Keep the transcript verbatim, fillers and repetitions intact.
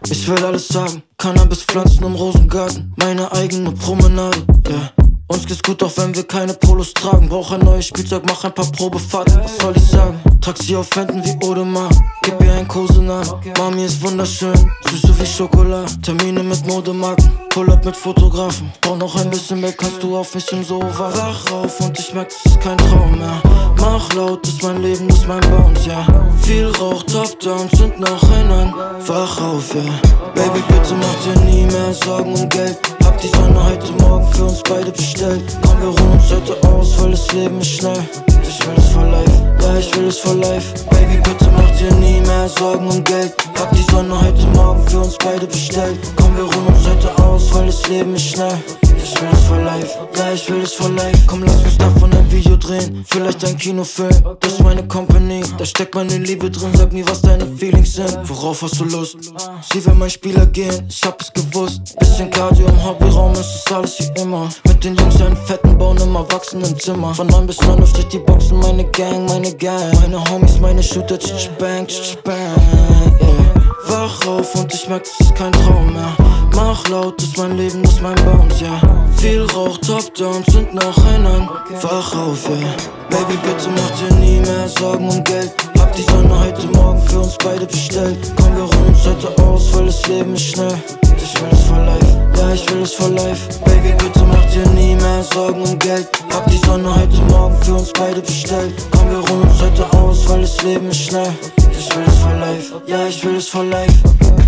Ich will alles sagen, Cannabispflanzen im Rosengarten, meine eigene Promenade, yeah. Uns geht's gut, auch wenn wir keine Polos tragen. Brauch ein neues Spielzeug, mach ein paar Probefahrten. Was soll ich sagen? Trag sie auf Händen wie Audemars. Gib ihr einen Kosenamen. Mami ist wunderschön, süß wie Schokolade. Termine mit Modemarken, Pull-up mit Fotografen. Brauch noch ein bisschen mehr, kannst du auf mich im Sofa. Wach auf und ich merk, das ist kein Traum mehr. Mach laut, das ist mein Leben, das ist mein Bounce, ja. Yeah. Viel Rauch, top down, sind noch ein an. Wach auf, ja. Yeah. Baby, bitte mach dir nie mehr Sorgen um Geld. Hab die Sonne heute Morgen für uns beide bestellt. Komm, wir ruhen uns heute aus, weil das Leben ist schnell. Ich will es for life, ja, ich will es for life. Baby, bitte mach dir nie mehr Sorgen um Geld. Hab die Sonne heute Morgen für uns beide bestellt. Komm, wir ruhen uns heute aus, weil das Leben ist schnell. Ich will es for life, ja, ich will es for life. Komm, lass uns davon ein Video drehen, vielleicht ein Kinofilm. Das ist meine Company, da steckt meine Liebe drin. Sag mir, was deine Feelings sind, worauf hast du Lust? Sie will mein Spieler gehen, ich hab es gewusst. Bisschen Cardio im Hobbyraum, es ist alles wie immer. Mit den Jungs einen fetten bauen im Erwachsenenzimmer. Von neun bis neun durch die Boxen, meine Gang, meine Gang. Meine Homies, meine Shooter, tsch bang, tsch bang, yeah. Wach auf und ich merk, das ist kein Traum mehr. Mach laut, das ist mein Leben, das ist mein Bounce, ja. Yeah. Viel Rauch, top down, sind noch ein an. Wach auf, ja. Yeah. Baby, bitte mach dir nie mehr Sorgen um Geld. Hab die Sonne heute Morgen für uns beide bestellt. Komm, wir ruhen uns heute aus, weil das Leben ist schnell. Ich will es for life, ja, ich will es for life. Baby, bitte mach dir nie mehr Sorgen um Geld. Hab die Sonne heute Morgen für uns beide bestellt. Komm, wir ruhen uns heute aus, weil das Leben ist schnell. Ich will es for life, ja, ich will es for life.